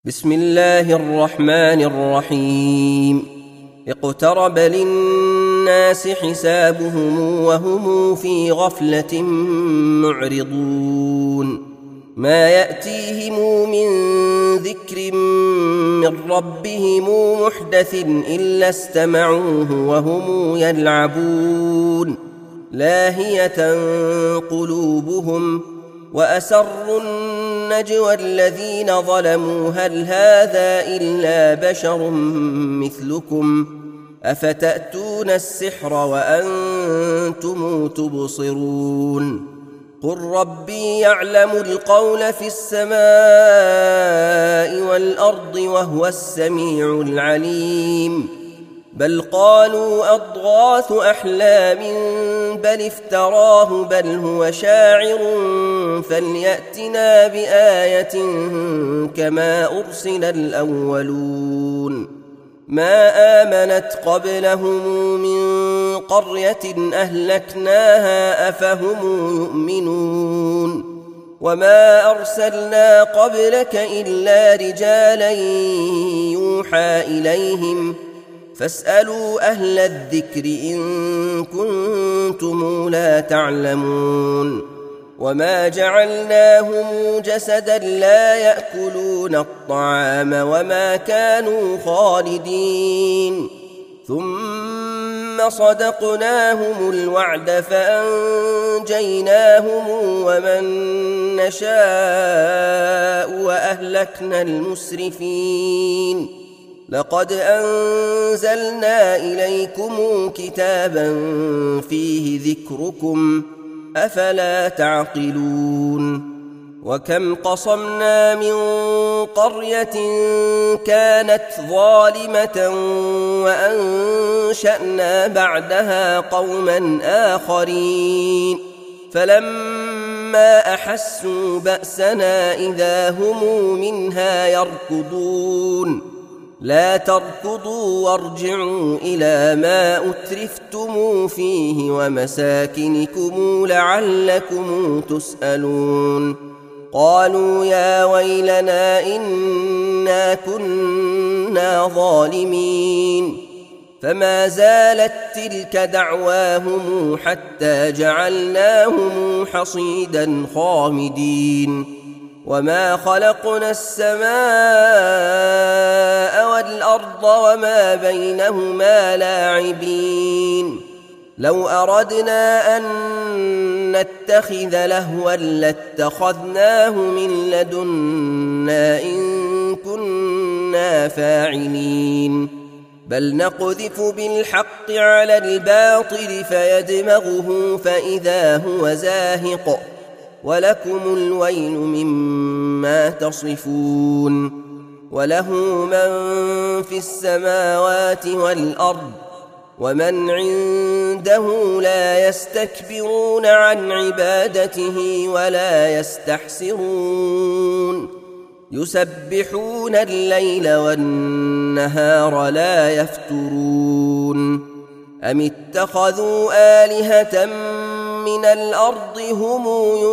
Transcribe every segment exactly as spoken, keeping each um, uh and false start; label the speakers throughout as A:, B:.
A: بسم الله الرحمن الرحيم. اقترب للناس حسابهم وهم في غفلة معرضون ما يأتيهم من ذكر من ربهم محدث إلا استمعوه وهم يلعبون لاهية قلوبهم وأسروا النجوى الذين ظلموا هل هذا إلا بشر مثلكم أفتأتون السحر وأنتم تبصرون قل ربي يعلم القول في السماء والأرض وهو السميع العليم بل قالوا أضغاث أحلام بل افتراه بل هو شاعر فليأتنا بآية كما أرسل الأولون ما آمنت قبلهم من قرية أهلكناها أفهم يؤمنون وما أرسلنا قبلك إلا رجالا يوحى إليهم فاسألوا أهل الذكر إن كنتم لا تعلمون وما جعلناهم جسدا لا يأكلون الطعام وما كانوا خالدين ثم صدقناهم الوعد فأنجيناهم ومن نشاء وأهلكنا المسرفين لقد أنزلنا إليكم كتابا فيه ذكركم أفلا تعقلون وكم قصمنا من قرية كانت ظالمة وأنشأنا بعدها قوما آخرين فلما أحسوا بأسنا إذا هم منها يركضون لا تركضوا وارجعوا إلى ما أترفتم فيه ومساكنكم لعلكم تسألون قالوا يا ويلنا إنا كنا ظالمين فما زالت تلك دعواهم حتى جعلناهم حصيدا خامدين وما خلقنا السماء والأرض وما بينهما لاعبين لو أردنا أن نتخذ لهوا لاتخذناه من لدنا إن كنا فاعلين بل نقذف بالحق على الباطل فيدمغه فإذا هو زاهق ولكم الويل مما تصفون وله من في السماوات والأرض ومن عنده لا يستكبرون عن عبادته ولا يستحسرون يسبحون الليل والنهار لا يفترون أم اتخذوا آلهة من الأرض هم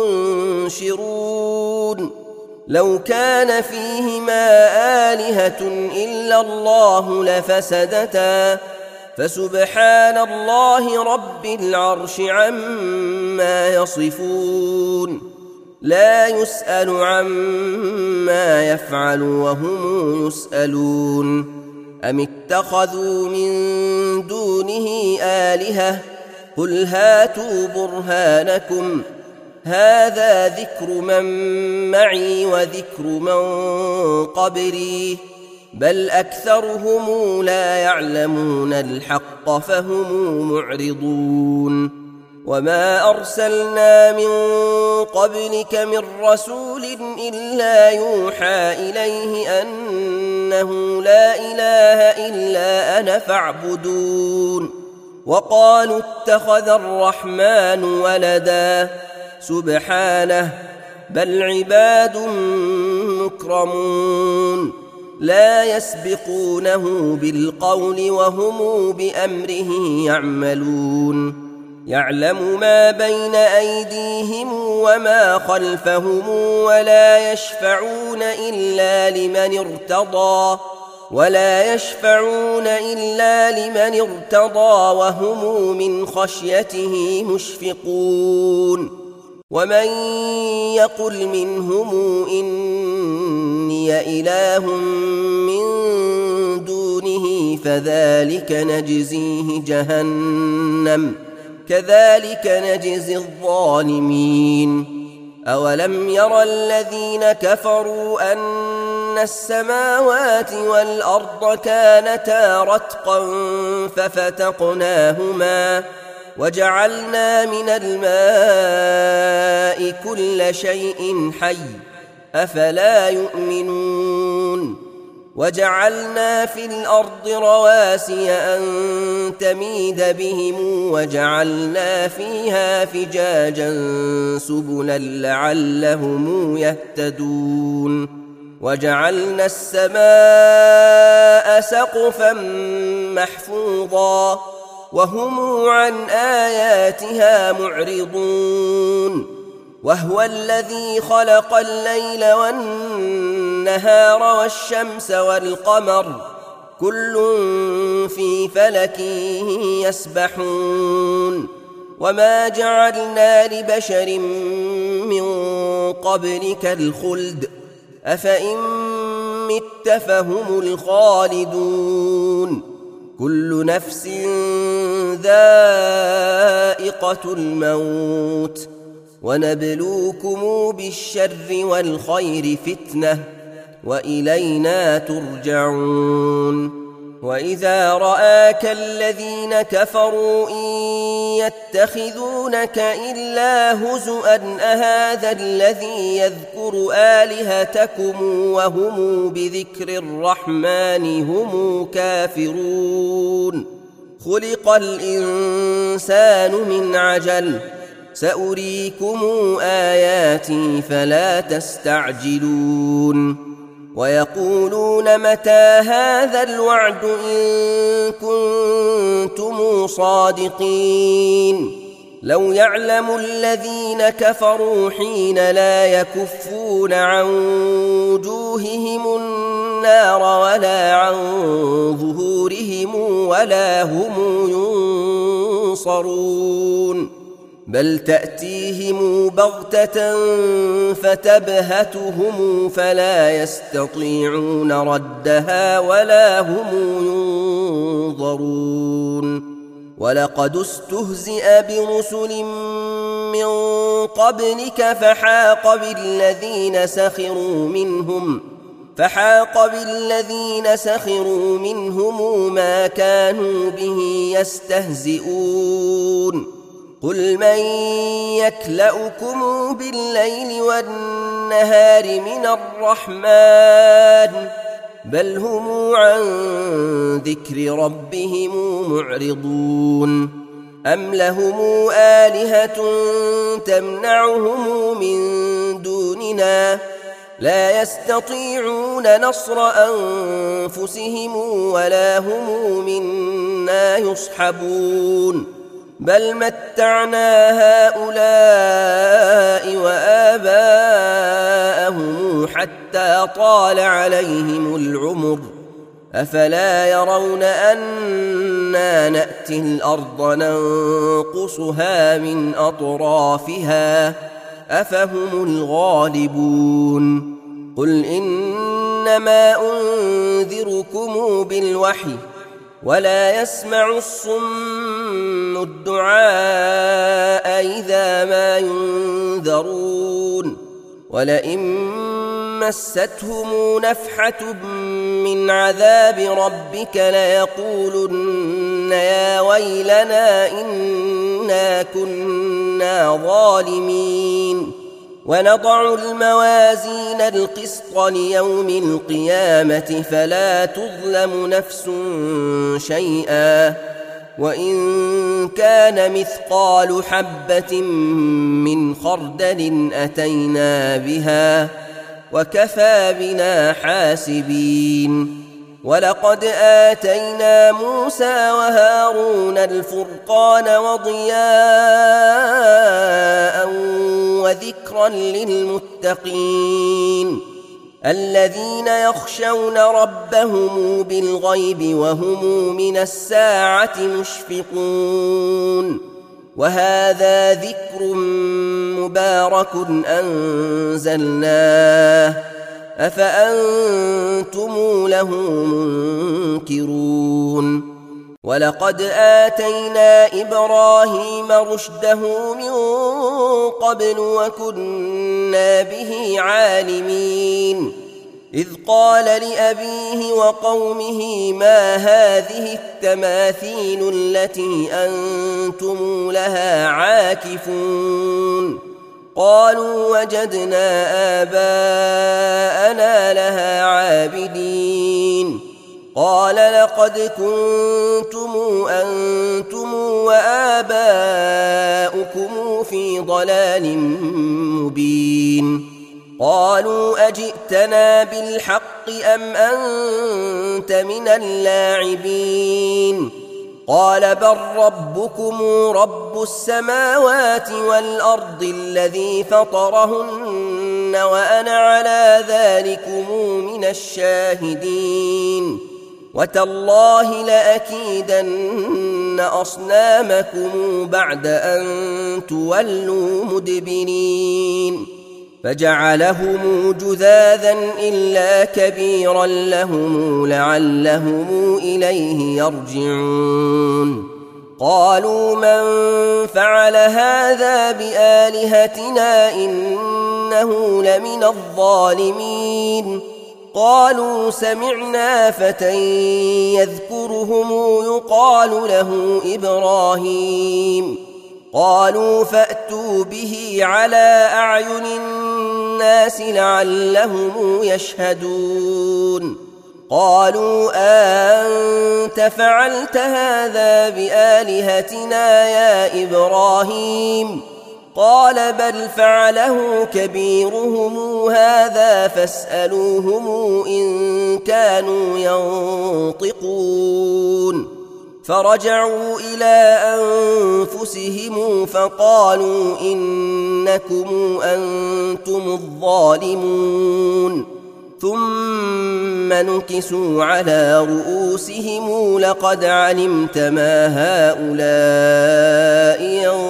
A: ينشرون لو كان فيهما آلهة إلا الله لفسدتا فسبحان الله رب العرش عما يصفون لا يسأل عما يفعل وهم يسألون أم اتخذوا من دونه آلهة قل هاتوا برهانكم هذا ذكر من معي وذكر من قبلي بل أكثرهم لا يعلمون الحق فهم معرضون وما أرسلنا من قبلك من رسول إلا يوحى إليه أنه لا إله إلا أنا فاعبدون وقالوا اتخذ الرحمن ولدا سبحانه بل عباد مكرمون لا يسبقونه بالقول وهم بأمره يعملون يعلم ما بين أيديهم وما خلفهم ولا يشفعون إلا لمن ارتضى ولا يشفعون إلا لمن ارتضى وهم من خشيته مشفقون ومن يقل منهم إني إله من دونه فذلك نجزيه جهنم كذلك نجزي الظالمين أولم ير الذين كفروا أن السماوات والأرض كانتا رتقا ففتقناهما وجعلنا من الماء كل شيء حي أفلا يؤمنون وجعلنا في الأرض رواسي أن تميد بهم وجعلنا فيها فجاجا سبلا لعلهم يهتدون وجعلنا السماء سقفا محفوظا وهم عن آياتها معرضون وهو الذي خلق الليل والنهار والشمس والقمر كل في فلك يسبحون وما جعلنا لبشر من قبلك الخلد أفإن مت فهم الخالدون كل نفس ذائقة الموت ونبلوكم بالشر والخير فتنة وإلينا ترجعون وإذا رآك الذين كفروا إن يتخذونك إلا هزؤا أهذا الذي يذكر آلهتكم وهم بذكر الرحمن هم كافرون خلق الإنسان من عجل سأريكم آياتي فلا تستعجلون ويقولون متى هذا الوعد إن كنتم صادقين لو يعلم الذين كفروا حين لا يكفون عن وجوههم النار ولا عن ظهورهم ولا هم ينصرون بل تأتيهم بغتة فتبهتهم فلا يستطيعون ردها ولا هم ينظرون ولقد استهزئ برسل من قبلك فحاق بالذين سخروا منهم فحاق بالذين سخروا منهم ما كانوا به يستهزئون قل من يكلؤكم بالليل والنهار من الرحمن بل هم عن ذكر ربهم معرضون أم لهم آلهة تمنعهم من دوننا لا يستطيعون نصر أنفسهم ولا هم منا يصحبون بل متعنا هؤلاء وآباءهم حتى طال عليهم العمر أفلا يرون أنا نأتي الأرض ننقصها من أطرافها أفهم الغالبون قل إنما أنذركم بالوحي ولا يسمع الصم الدعاء إذا ما ينذرون ولئن مستهم نفحة من عذاب ربك ليقولن يا ويلنا إنا كنا ظالمين ونضع الموازين القسط ليوم القيامة فلا تظلم نفس شيئا وإن كان مثقال حبة من خردل أتينا بها وكفى بنا حاسبين ولقد آتينا موسى وهارون الفرقان وضياء وذكرا للمتقين الذين يخشون ربهم بالغيب وهم من الساعة مشفقون وهذا ذكر مبارك أنزلناه أفأنتم له منكرون ولقد آتينا إبراهيم رشده من قبل وكنا به عالمين إذ قال لأبيه وقومه ما هذه التماثيل التي أنتم لها عاكفون قالوا وجدنا آباءنا لها عابدين قال لقد كنتم أنتم وآباؤكم في ضلال مبين قالوا أجئتنا بالحق أم أنت من اللاعبين قال بل ربكم رب السماوات والأرض الذي فطرهن وأنا على ذلكم من الشاهدين وتالله لأكيدن أصنامكم بعد أن تولوا مدبرين فجعلهم جذاذا إلا كبيرا لهم لعلهم إليه يرجعون قالوا من فعل هذا بآلهتنا إنه لمن الظالمين قالوا سمعنا فتى يذكرهم يقال له إبراهيم قالوا فأتوا به على أعين الناس لعلهم يشهدون قالوا أنت فعلت هذا بآلهتنا يا إبراهيم قال بل فعله كبيرهم هذا فاسألوهم إن كانوا ينطقون فرجعوا إلى أنفسهم فقالوا إنكم أنتم الظالمون ثم نكسوا على رؤوسهم لقد علمت ما هؤلاء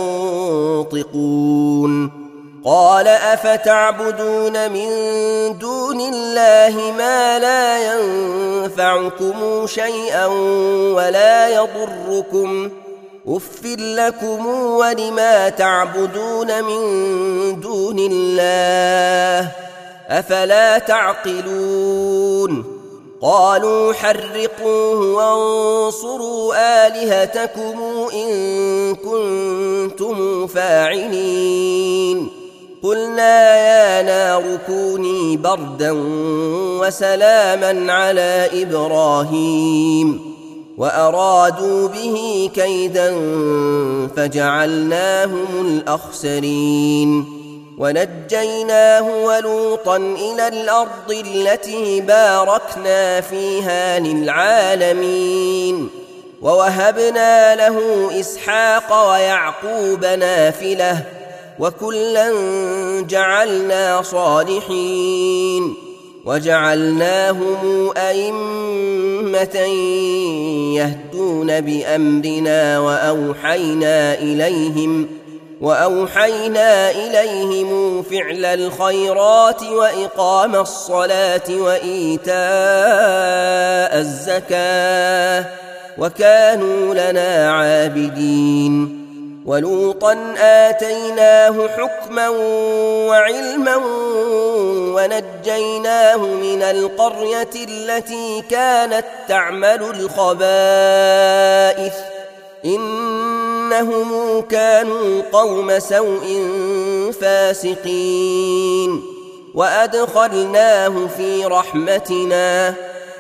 A: ينطقون قال أفتعبدون من دون الله ما لا ينفعكم شيئا ولا يضركم أف لكم ولما تعبدون من دون الله أفلا تعقلون قالوا حرقوه وانصروا آلهتكم إن كنتم فاعلين قلنا يا نار كوني بردا وسلاما على إبراهيم وأرادوا به كيدا فجعلناهم الأخسرين ونجيناه ولوطا إلى الأرض التي باركنا فيها للعالمين ووهبنا له إسحاق ويعقوب نافلة وكلا جعلنا صالحين وجعلناهم أئمة يهدون بأمرنا وأوحينا إليهم وأوحينا إليهم فعل الخيرات وإقام الصلاة وإيتاء الزكاة وكانوا لنا عابدين ولوطا آتيناه حكما وعلما ونجيناه من القرية التي كانت تعمل الخبائث إنهم كانوا قوم سوء فاسقين وأدخلناه في رحمتنا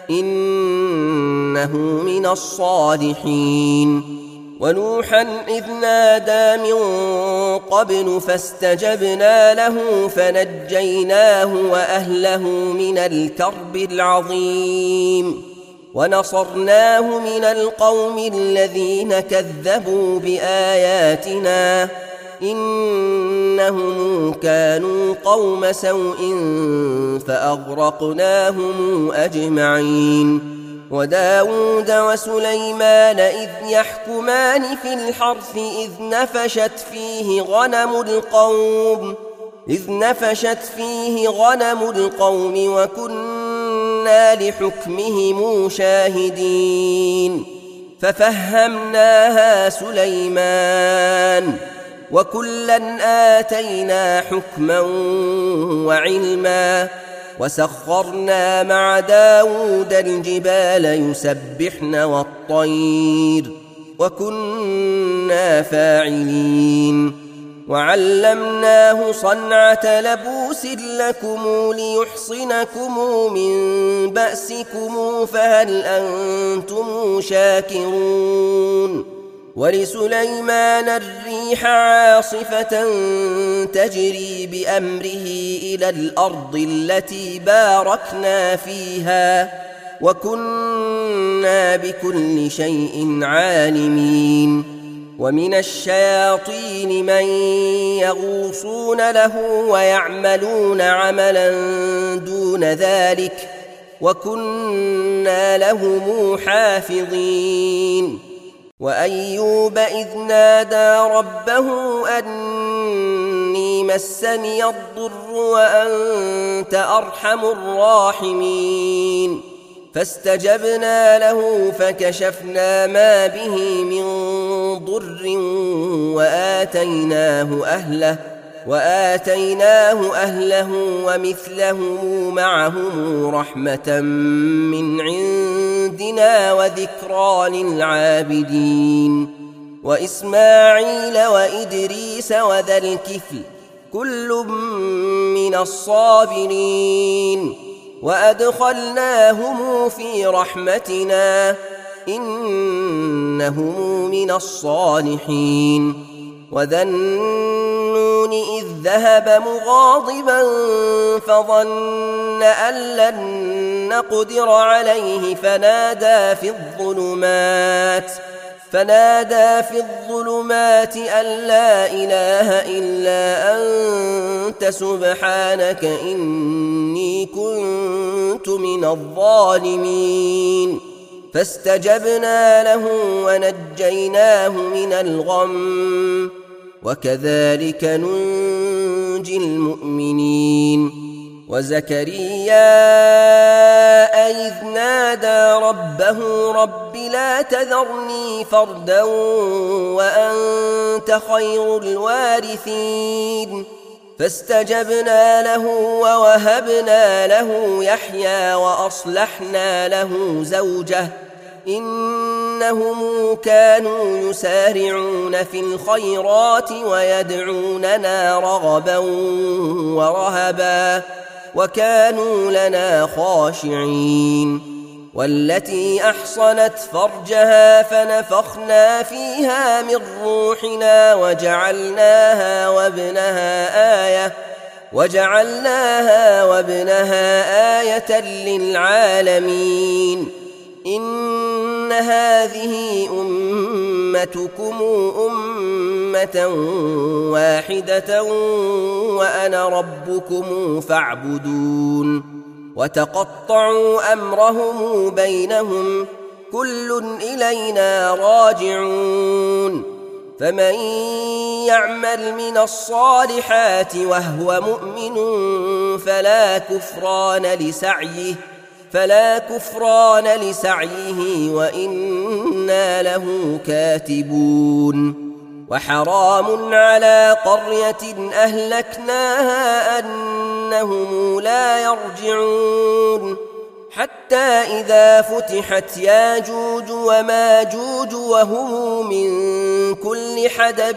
A: إنه من الصالحين ونوحا إذ نادى من قبل فاستجبنا له فنجيناه وأهله من الكرب العظيم ونصرناه من القوم الذين كذبوا بآياتنا إنهم كانوا قوم سوء فأغرقناهم أجمعين وداود وسليمان إذ يحكمان في الحرث إذ نفشت فيه غنم القوم إذ نفشت فيه غنم القوم وكنا لحكمهم شاهدين ففهمناها سليمان وكلا آتينا حكما وعلما وسخرنا مع داود الجبال يسبحن والطير وكنا فاعلين وعلمناه صنعة لبوس لكم ليحصنكم من بأسكم فهل أنتم شاكرون ولسليمان الريح عاصفة تجري بأمره إلى الأرض التي باركنا فيها وكنا بكل شيء عالمين ومن الشياطين من يغوصون له ويعملون عملا دون ذلك وكنا لهم حافظين وأيوب إذ نادى ربه أني مسني الضر وأنت أرحم الراحمين فاستجبنا له فكشفنا ما به من ضر وآتيناه أهله وآتيناه أهله ومثلهم معهم رحمة من عندنا وذكرى للعابدين وإسماعيل وإدريس وذا الكفل كل من الصابرين وأدخلناهم في رحمتنا إنهم من الصالحين وذا النون إذ ذهب مغاضبا فظن أن لن نقدر عليه فنادى في الظلمات فنادى في الظلمات أن لا إله إلا أنت سبحانك إني كنت من الظالمين فاستجبنا له ونجيناه من الغم وكذلك ننجي المؤمنين وزكريا إذ نادى ربه رب لا تذرني فردا وأنت خير الوارثين فاستجبنا له ووهبنا له يحيى وأصلحنا له زوجه إنهم كانوا يسارعون في الخيرات ويدعوننا رغبا ورهبا وكانوا لنا خاشعين والتي أحصنت فرجها فنفخنا فيها من روحنا وجعلناها وابنها آية وجعلناها وابنها آية للعالمين إن هذه أمتكم أمة واحدة وأنا ربكم فاعبدون وتقطعوا أمرهم بينهم كل إلينا راجعون فمن يعمل من الصالحات وهو مؤمن فلا كفران لسعيه فلا كفران لسعيه وإنا له كاتبون وحرام على قرية أهلكناها أنهم لا يرجعون حتى إذا فتحت ياجوج وماجوج وهم من كل حدب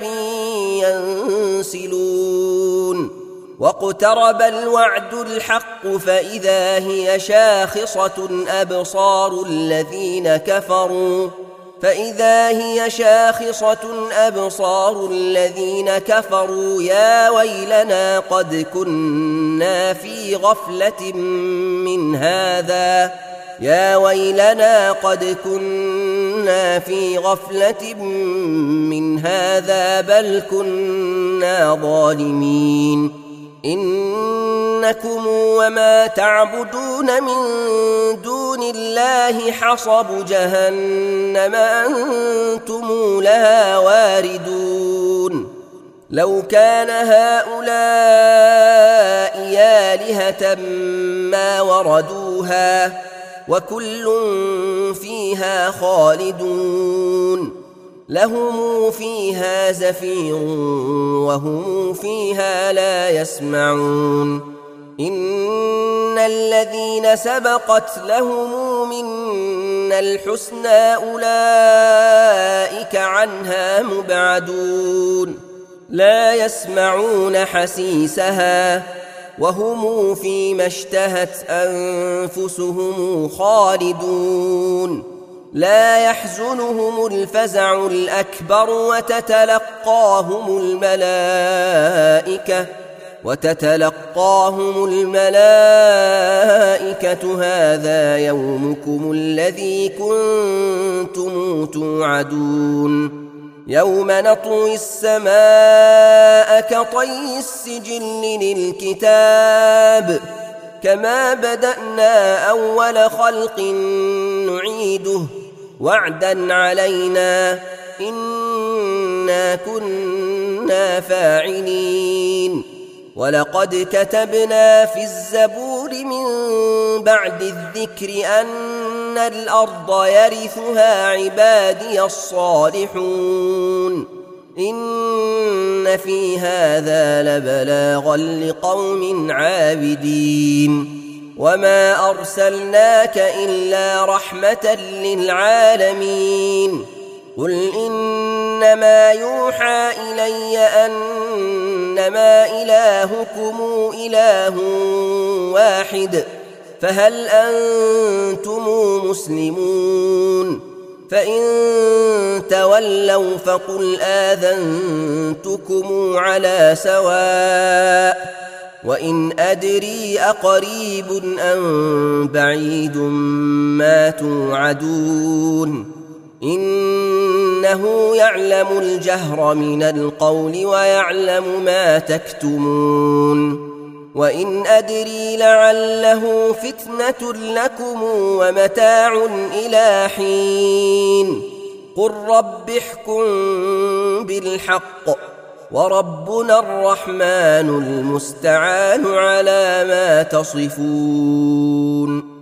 A: ينسلون واقترب الوعد الحق فإذا هي شاخصة أبصار الذين كفروا فإذا هي شاخصة أبصار الذين كفروا يا ويلنا قد كنا في غفلة من هذا يا ويلنا قد كنا في غفلة من هذا بل كنا ظالمين إنكم وما تعبدون من دون الله حصب جهنم أنتم لها واردون لو كان هؤلاء آلهة ما وردوها وكل فيها خالدون لهم فيها زفير وهم فيها لا يسمعون إن الذين سبقت لهم منا الحسنى أولئك عنها مبعدون لا يسمعون حسيسها وهم فيما اشتهت أنفسهم خالدون لا يحزنهم الفزع الأكبر وتتلقاهم الملائكة وتتلقاهم الملائكة هذا يومكم الذي كنتم توعدون يوم نطوي السماء كطي السجل للكتاب كما بدأنا أول خلق نعيده وعدا علينا إنا كنا فاعلين ولقد كتبنا في الزبور من بعد الذكر أن الأرض يرثها عبادي الصالحون إن في هذا لبلاغا لقوم عابدين وما أرسلناك إلا رحمة للعالمين قل إنما يوحى إلي أنما إلهكم إله واحد فهل أنتم مسلمون فإن تولوا فقل آذنتكم على سواء وإن أدري أقريب أم بعيد ما توعدون إنه يعلم الجهر من القول ويعلم ما تكتمون وإن أدري لعله فتنة لكم ومتاع إلى حين قل رب احكم بالحق وربنا الرحمن المستعان على ما تصفون.